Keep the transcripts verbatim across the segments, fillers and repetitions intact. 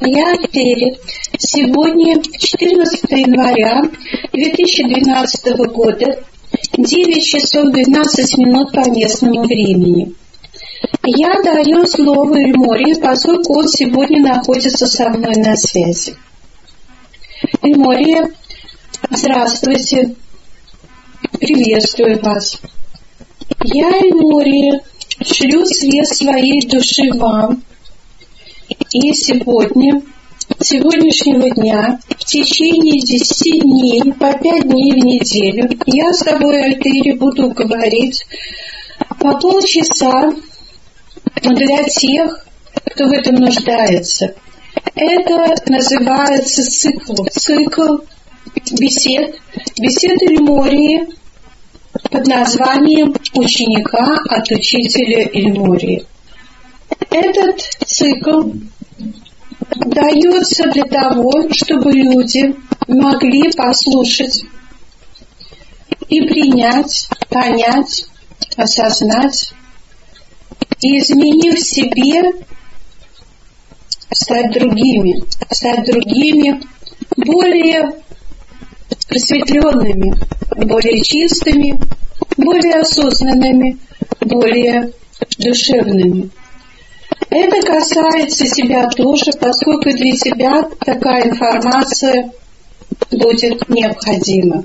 Я Этери. Сегодня четырнадцатое января две тысячи двенадцатого года, девять часов двенадцать минут по местному времени. Я даю слово Эльмории, поскольку он сегодня находится со мной на связи. Эльмория, здравствуйте. Приветствую вас. Я, Эльмория, шлю свет своей души вам. И сегодня, сегодняшнего дня, в течение десяти дней, по пять дней в неделю, я с тобой, Этери, буду говорить по полчаса для тех, кто в этом нуждается. Это называется цикл. Цикл бесед. Бесед Эльмории под названием «Ученика от учителя Эльмории». Этот цикл дается для того, чтобы люди могли послушать и принять, понять, осознать и, изменив себе, стать другими, стать другими, более просветленными, более чистыми, более осознанными, более душевными. Это касается тебя тоже, поскольку для тебя такая информация будет необходима.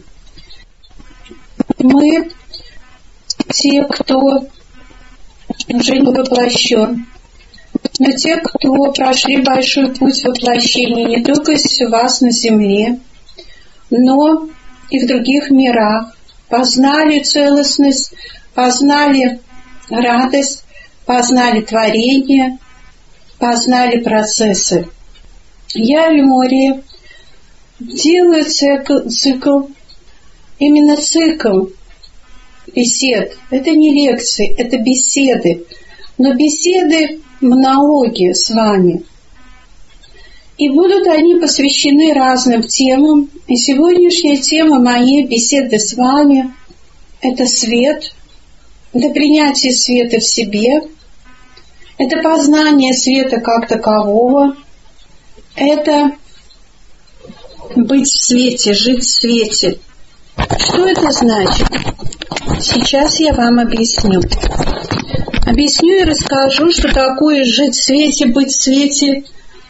Мы, те, кто уже не воплощен, но те, кто прошли большой путь воплощения не только у вас на земле, но и в других мирах, познали целостность, познали радость, познали творение, познали процессы. Я, Эльмория, делаю цикл, цикл, именно цикл бесед. Это не лекции, это беседы. Но беседы монологи с вами. И будут они посвящены разным темам. И сегодняшняя тема моей беседы с вами – это свет, это принятие света в себе, это познание света как такового, это быть в свете, жить в свете. Что это значит? Сейчас я вам объясню. Объясню и расскажу, что такое жить в свете, быть в свете,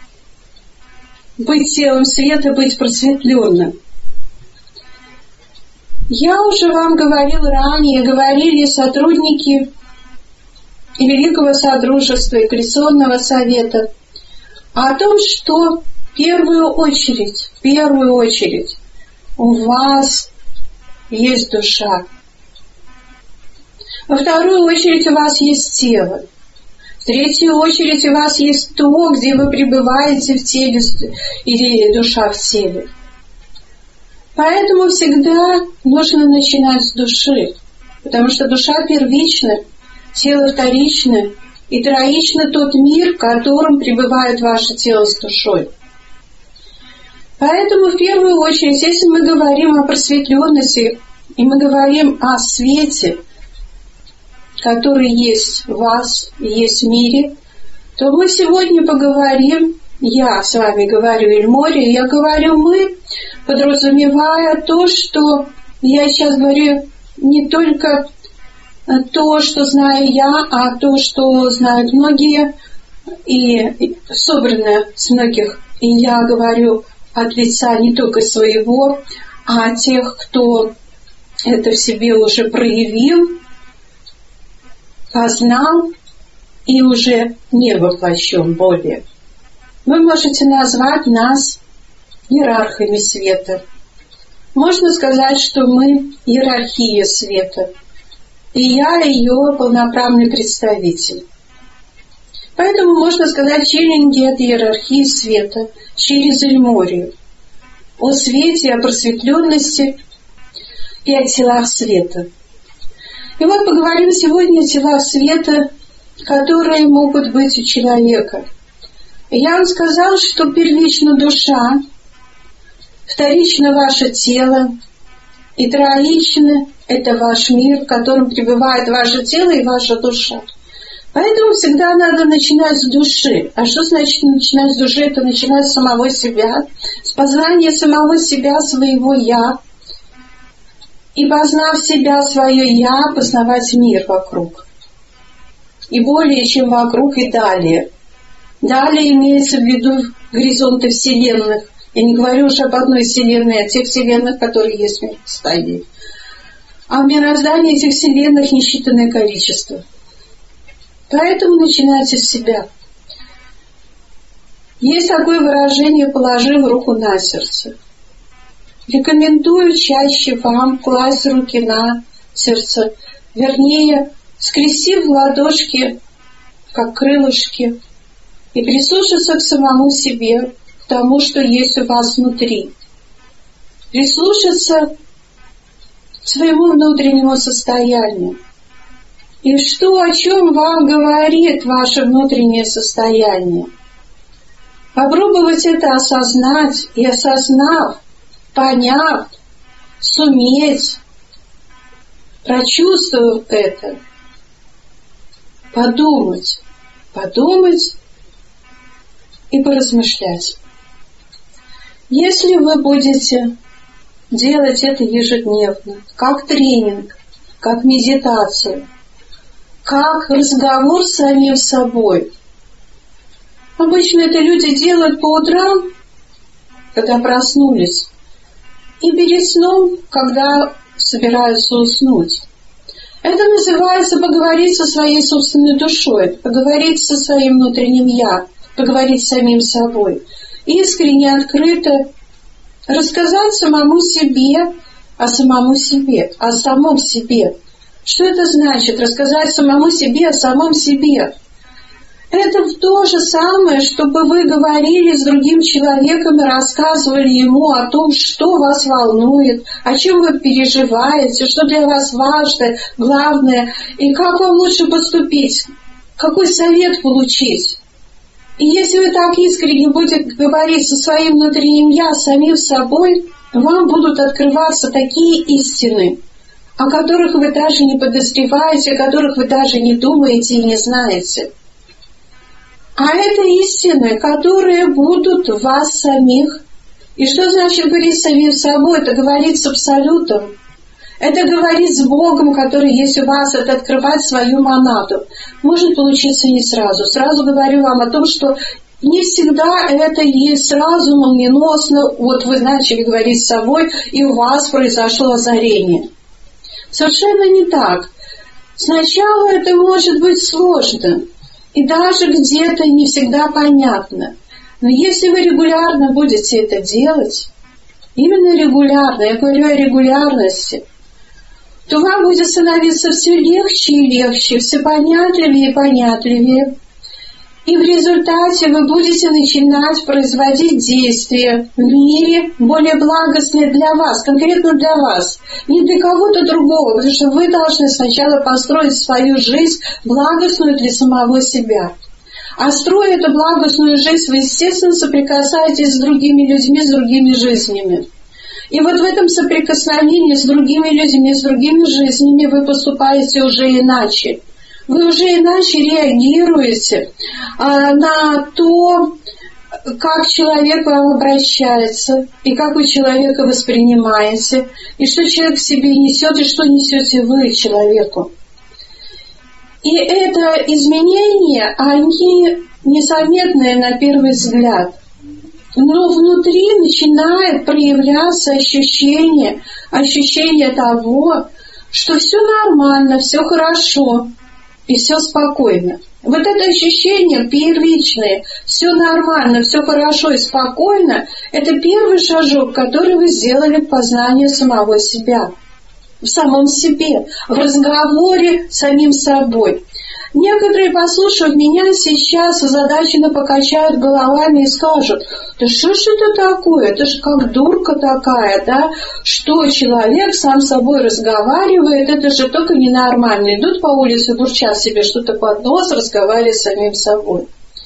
быть телом света, быть просветленным. Я уже вам говорил ранее, говорили сотрудники и Великого Содружества, и Коллекционного Совета о том, что в первую очередь, в первую очередь у вас есть душа. Во вторую очередь у вас есть тело. В третью очередь у вас есть то, где вы пребываете в теле, или душа в теле. Поэтому всегда нужно начинать с души, потому что душа первична, тело вторично, и троично тот мир, в котором пребывает ваше тело с душой. Поэтому в первую очередь, если мы говорим о просветленности, и мы говорим о свете, который есть в вас, есть в мире, то мы сегодня поговорим, я с вами говорю, Эльмория, я говорю мы, подразумевая то, что я сейчас говорю не только то, что знаю я, а то, что знают многие, и собрано с многих. И я говорю от лица не только своего, а тех, кто это в себе уже проявил, познал и уже не воплощен более. Вы можете назвать нас иерархами света. Можно сказать, что мы иерархия света. И я ее полноправный представитель. Поэтому можно сказать челленджи от иерархии света через Эльморию. О свете, о просветленности и о телах света. И вот поговорим сегодня о телах света, которые могут быть у человека. Я вам сказал, что первично душа, вторично ваше тело, и троично – это ваш мир, в котором пребывает ваше тело и ваша душа. Поэтому всегда надо начинать с души. А что значит начинать с души? Это начинать с самого себя, с познания самого себя, своего «я». И познав себя, свое «я», познавать мир вокруг. И более чем вокруг, и далее. Далее имеется в виду горизонты вселенных. Я не говорю уже об одной вселенной, а тех вселенных, которые есть в мироздании. А в мироздании этих вселенных несчитанное количество. Поэтому начинайте с себя. Есть такое выражение «положив руку на сердце». Рекомендую чаще вам класть руки на сердце, вернее, скрестив в ладошки, как крылышки, и прислушаться к самому себе, к тому, что есть у вас внутри. Прислушаться к своему внутреннему состоянию. И что, о чем вам говорит ваше внутреннее состояние? Попробовать это осознать и, осознав, поняв, суметь, прочувствовав это, подумать, подумать и поразмышлять. Если вы будете делать это ежедневно, как тренинг, как медитацию, как разговор с самим собой. Обычно это люди делают по утрам, когда проснулись, и перед сном, когда собираются уснуть. Это называется поговорить со своей собственной душой, поговорить со своим внутренним «я», поговорить с самим собой. Искренне, открыто рассказать самому себе о самом себе, о самом себе. Что это значит? Рассказать самому себе о самом себе. Это то же самое, чтобы вы говорили с другим человеком и рассказывали ему о том, что вас волнует, о чем вы переживаете, что для вас важно, главное, и как вам лучше поступить, какой совет получить. И если вы так искренне будете говорить со своим внутренним «я», самим собой, вам будут открываться такие истины, о которых вы даже не подозреваете, о которых вы даже не думаете и не знаете. А это истины, которые будут в вас самих. И что значит говорить с самим собой? Это говорить с Абсолютом. Это говорить с Богом, который есть у вас, это открывать свою монаду. Может получиться не сразу. Сразу говорю вам о том, что не всегда это есть сразу, молниеносно. Вот вы начали говорить с собой, и у вас произошло озарение. Совершенно не так. Сначала это может быть сложно, и даже где-то не всегда понятно. Но если вы регулярно будете это делать, именно регулярно, я говорю о регулярности, то вам будет становиться все легче и легче, все понятливее и понятливее. И в результате вы будете начинать производить действия в мире более благостные для вас, конкретно для вас, не для кого-то другого, потому что вы должны сначала построить свою жизнь благостную для самого себя. А строя эту благостную жизнь, вы, естественно, соприкасаетесь с другими людьми, с другими жизнями. И вот в этом соприкосновении с другими людьми, с другими жизнями вы поступаете уже иначе. Вы уже иначе реагируете а, на то, как человек к вам обращается, и как вы человека воспринимаете, и что человек в себе несет, и что несете вы человеку. И это изменения, они незаметные на первый взгляд. Но внутри начинает проявляться ощущение, ощущение того, что все нормально, все хорошо и все спокойно. Вот это ощущение первичное, все нормально, все хорошо и спокойно, это первый шажок, который вы сделали в познании самого себя, в самом себе, в разговоре с самим собой. Некоторые, послушав меня сейчас, озадаченно покачают головами и скажут: да что ж это такое, это же как дурка такая, да, что человек сам с собой разговаривает, это же только ненормально. Идут по улице, бурчат себе что-то под нос, разговаривают с самим собой.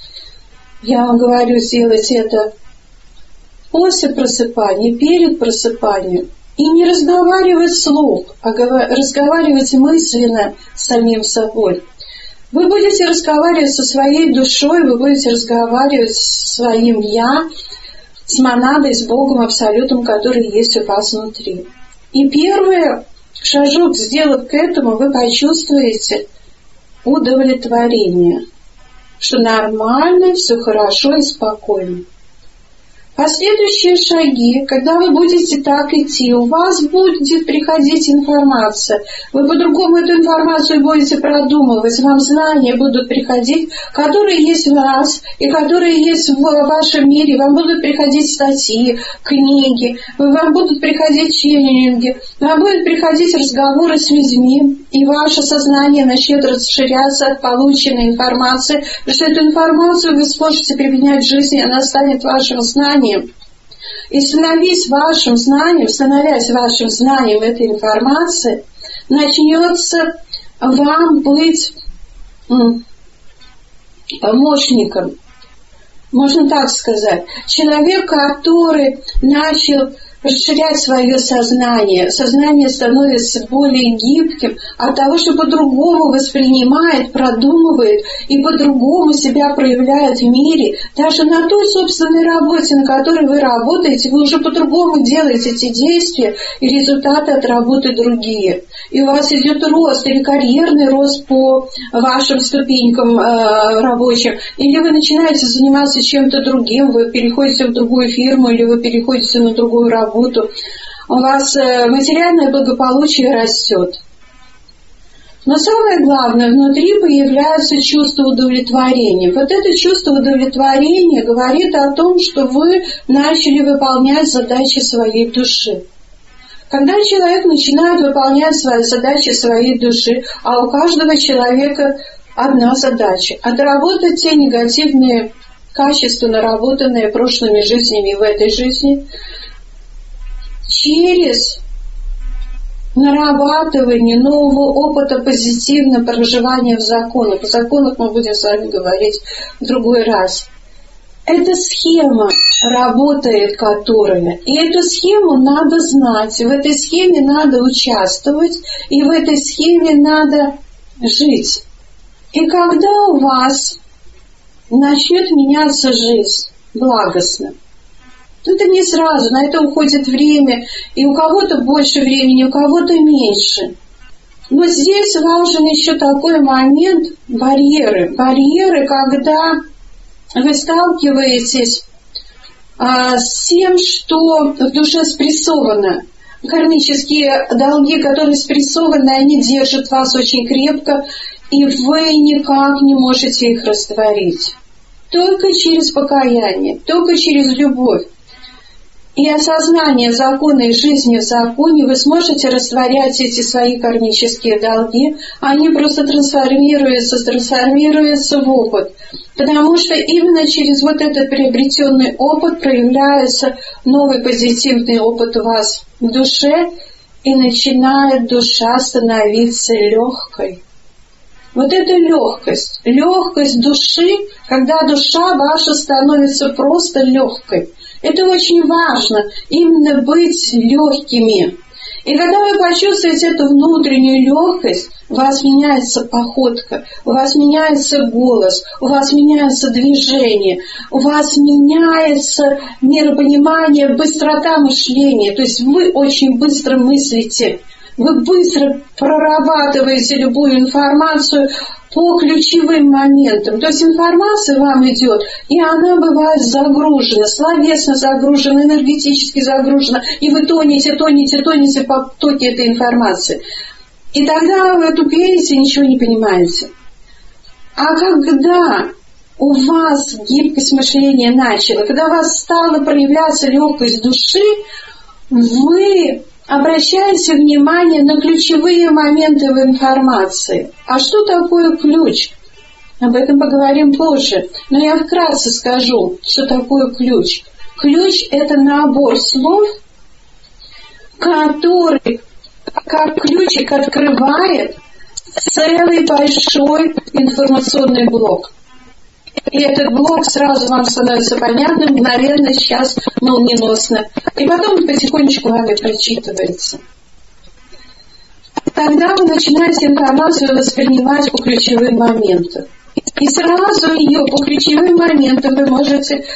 Я вам говорю, сделайте это после просыпания, перед просыпанием. И не разговаривать вслух, а разговаривать мысленно с самим собой. Вы будете разговаривать со своей душой, вы будете разговаривать со своим «я», с монадой, с Богом Абсолютом, который есть у вас внутри. И первый шажок, сделав к этому, вы почувствуете удовлетворение, что нормально, все хорошо и спокойно. Последующие шаги, когда вы будете так идти, у вас будет приходить информация. Вы по-другому эту информацию будете продумывать, вам знания будут приходить, которые есть в вас и которые есть в вашем мире. Вам будут приходить статьи, книги, вам будут приходить ченнинги, вам будут приходить разговоры с людьми, и ваше сознание начнет расширяться от полученной информации, потому что эту информацию вы сможете применять в жизни, она станет вашим знанием. И становясь вашим знанием, становясь вашим знанием этой информации, начнется вам быть помощником. Можно так сказать. Человек, который начал расширять свое сознание, сознание становится более гибким от того, что по-другому воспринимает, продумывает и по-другому себя проявляет в мире. Даже на той собственной работе, на которой вы работаете, вы уже по-другому делаете эти действия, и результаты от работы другие. И у вас идет рост или карьерный рост по вашим ступенькам э, рабочим, или вы начинаете заниматься чем-то другим, вы переходите в другую фирму, или вы переходите на другую работу. У вас материальное благополучие растет. Но самое главное, внутри появляется чувство удовлетворения. Вот это чувство удовлетворения говорит о том, что вы начали выполнять задачи своей души. Когда человек начинает выполнять свои задачи своей души, а у каждого человека одна задача – отработать те негативные качества, наработанные прошлыми жизнями в этой жизни, через нарабатывание нового опыта позитивного проживания в законах. О законах мы будем с вами говорить в другой раз. Эта схема работает, которая, и эту схему надо знать, в этой схеме надо участвовать, и в этой схеме надо жить. И когда у вас начнет меняться жизнь благостно, это не сразу, на это уходит время, и у кого-то больше времени, у кого-то меньше. Но здесь важен еще такой момент – барьеры. Барьеры, когда вы сталкиваетесь а, с тем, что в душе спрессовано. Кармические долги, которые спрессованы, они держат вас очень крепко, и вы никак не можете их растворить. Только через покаяние, только через любовь и осознание закона и жизни в законе вы сможете растворять эти свои кармические долги, они просто трансформируются, трансформируются в опыт. Потому что именно через вот этот приобретенный опыт проявляется новый позитивный опыт у вас в душе, и начинает душа становиться легкой. Вот эта легкость, легкость души, когда душа ваша становится просто легкой. Это очень важно, именно быть легкими. И когда вы почувствуете эту внутреннюю легкость, у вас меняется походка, у вас меняется голос, у вас меняется движение, у вас меняется миропонимание, быстрота мышления. То есть вы очень быстро мыслите, вы быстро прорабатываете любую информацию по ключевым моментам. То есть информация вам идет, и она бывает загружена, словесно загружена, энергетически загружена, и вы тонете, тонете, тонете по потоке этой информации. И тогда вы тупеете и ничего не понимаете. А когда у вас гибкость мышления начала, когда у вас стала проявляться легкость души, вы обращайте внимание на ключевые моменты в информации. А что такое ключ? Об этом поговорим позже. Но я вкратце скажу, что такое ключ. Ключ – это набор слов, который, как ключик, открывает целый большой информационный блок. И этот блок сразу вам становится понятным, мгновенно, сейчас, молниеносно. И потом потихонечку вами прочитывается. тогда вы начинаете информацию воспринимать по ключевым моментам. И сразу ее по ключевым моментам вы можете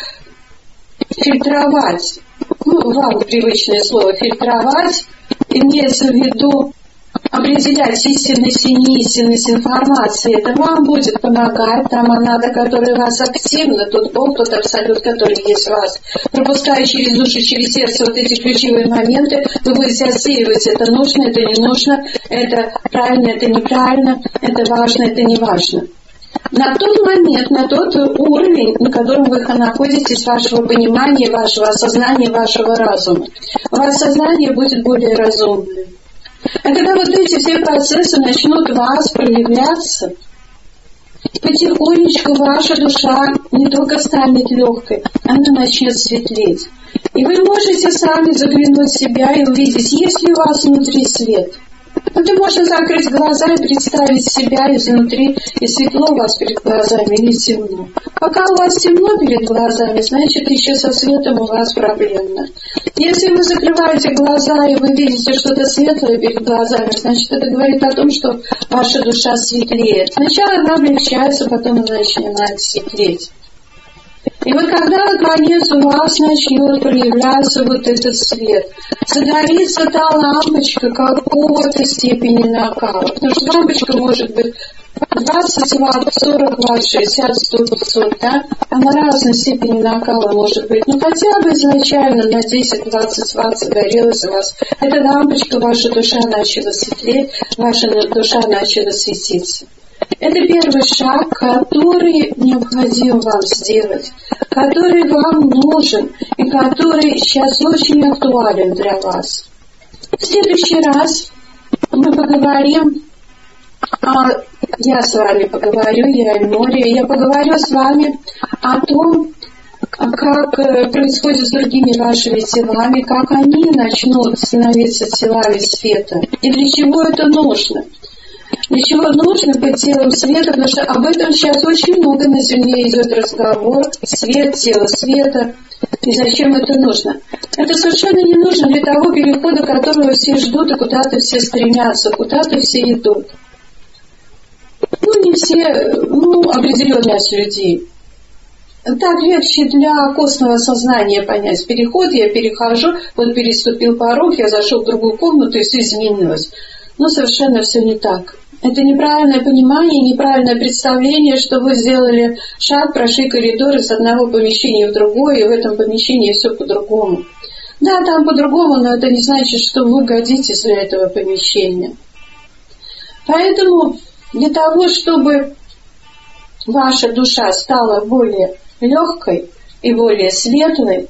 фильтровать. Ну, вам привычное слово фильтровать, имеется в виду определять истинность и неистинность информации. Это вам будет помогать. Там монада, которая вас активна, тот Бог, тот Абсолют, который есть в вас. Пропуская через уши, через сердце вот эти ключевые моменты, вы будете отсеивать, это нужно, это не нужно, это правильно, это неправильно, это важно, это не важно. На тот момент, на тот уровень, на котором вы находитесь, вашего понимания, вашего осознания, вашего разума. Ваше сознание будет более разумным. А когда вот эти все процессы начнут в вас проявляться, потихонечку ваша душа не только станет легкой, она начнет светлеть. И вы можете сами заглянуть в себя и увидеть, есть ли у вас внутри свет. Это можно закрыть глаза и представить себя изнутри, и светло у вас перед глазами или темно. Пока у вас темно перед глазами, значит, еще со светом у вас проблемно. Если вы закрываете глаза и вы видите что-то светлое перед глазами, значит, это говорит о том, что ваша душа светлеет. Сначала она облегчается, потом она начинает светлеть. И вот когда, наконец, у вас начнет проявляться вот этот свет, загорится та лампочка какого-то степени накала. Потому что лампочка может быть двадцать ватт, сорок ватт, шестьдесят, сто, пятьсот, да? Она разной степени накала может быть. Но хотя бы изначально на десять-двадцать ватт загорелась у вас эта лампочка, ваша душа начала светлеть, ваша душа начала светиться. Это первый шаг, который необходимо вам сделать, который вам нужен и который сейчас очень актуален для вас. В следующий раз мы поговорим, а я с вами поговорю, я Эльмория, я поговорю с вами о том, как происходит с другими вашими телами, как они начнут становиться телами света и для чего это нужно. Для чего нужно быть телом света, потому что об этом сейчас очень много на Земле идет разговор. Свет, тело света. И зачем это нужно? Это совершенно не нужно для того перехода, которого все ждут и куда-то все стремятся, куда-то все идут. Ну, не все, ну, определенная часть людей. Так легче для костного сознания понять. Переход, я перехожу, вот переступил порог, я зашел в другую комнату и все изменилось. Но совершенно все не так. Это неправильное понимание, неправильное представление, что вы сделали шаг, прошли коридор из одного помещения в другое, и в этом помещении все по-другому. Да, там по-другому, но это не значит, что вы годитесь для этого помещения. Поэтому для того, чтобы ваша душа стала более легкой и более светлой,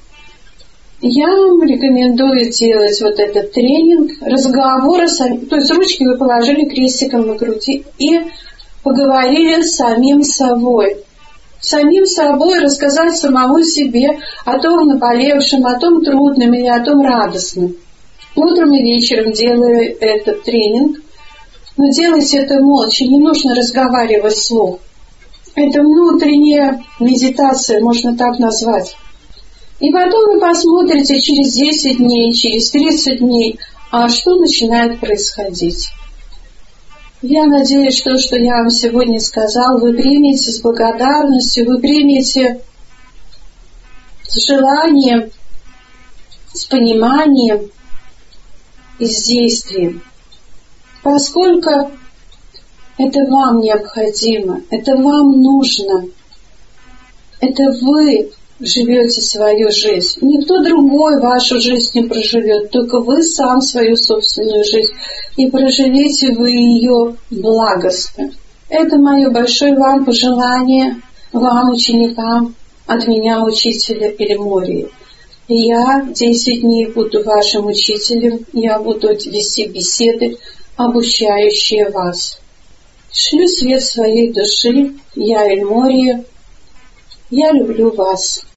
я вам рекомендую делать вот этот тренинг, разговоры, то есть ручки вы положили крестиком на груди и поговорили с самим собой. Самим собой рассказать самому себе о том наболевшем, о том трудном или о том радостном. Утром и вечером делаю этот тренинг, но делайте это молча, не нужно разговаривать вслух. Это внутренняя медитация, можно так назвать. И потом вы посмотрите через десять дней, через тридцать дней, а что начинает происходить. Я надеюсь, что, что я вам сегодня сказал, вы примете с благодарностью, вы примете с желанием, с пониманием и с действием. Поскольку это вам необходимо, это вам нужно, это вы живете свою жизнь. Никто другой вашу жизнь не проживет, только вы сам свою собственную жизнь. И проживете вы ее благостно. Это мое большое вам пожелание, вам, ученикам, от меня, учителя Эльмории. И я десять дней буду вашим учителем, я буду вести беседы, обучающие вас. Шлю свет своей души, я Эльмория, я люблю вас.